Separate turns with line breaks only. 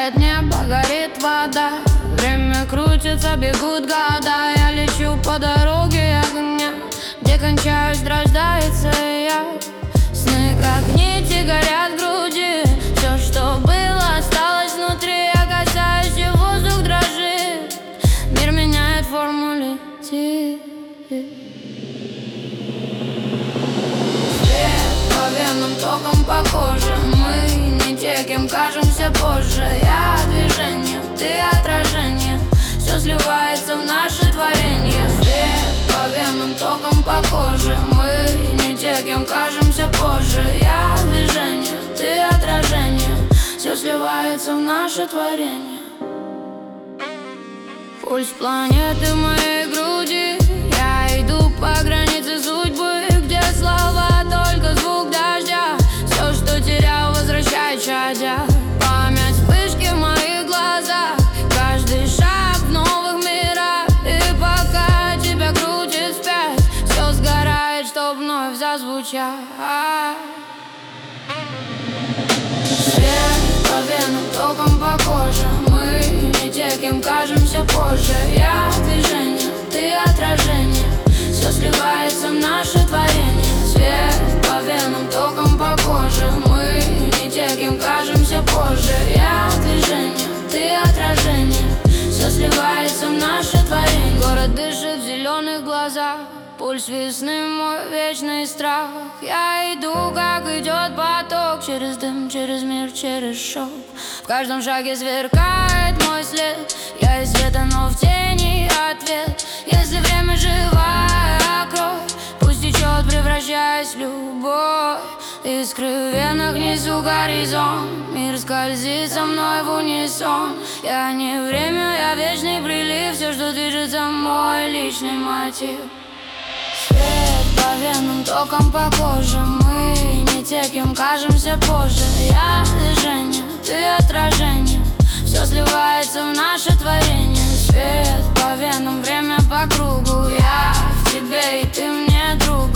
Тает небо, горит вода, время крутится, бегут года. Я лечу по дороге огня, где кончаюсь, рождается я. Сны как нити горят в груди, все, что было, осталось внутри. Я касаюсь, и воздух дрожит, мир меняет форму, летит. Свет по венам, током по коже. Мы не те, кем кажемся позже. Я движение, ты отражение, все сливается в наше творение. Свет по венам, током по коже. Мы не те, кем кажемся позже. Я движение, ты отражение, все сливается в наше творение. Пульс планеты в моей груди. Я иду по границе судьбы, где слова только звук дождя. Все, что терял, возвращай, чадя. Память вспышки в моих глазах, каждый шаг в новых мирах. И пока тебя крутит вспять, все сгорает, чтоб вновь зазвучать. Свет по венам, током по коже. Мы не те, кем кажемся позже. Я движение, ты отражение, все сливается в наше творение. Свет по венам, током по коже. Мы не те, кем кажемся позже. Я движение, ты отражение, все сливается в наше творение. Город дышит в зеленых глазах, пульс весны, мой вечный страх. Я иду, как идет поток, через дым, через мир, через шок. В каждом шаге сверкает мой след. Я из света, но в тени ответ. Если время живая кровь, пусть течет, превращаясь в любовь. Искры в венах, несу горизонт. Мир скользит со мной в унисон. Я не время, я вечный прилив. Все, что движется, мой личный мотив. Свет по венам, током по коже. Мы не те, кем кажемся позже. Я движение, ты отражение, все сливается в наше творение. Свет по венам, время по кругу. Я в тебе, и ты мне друг.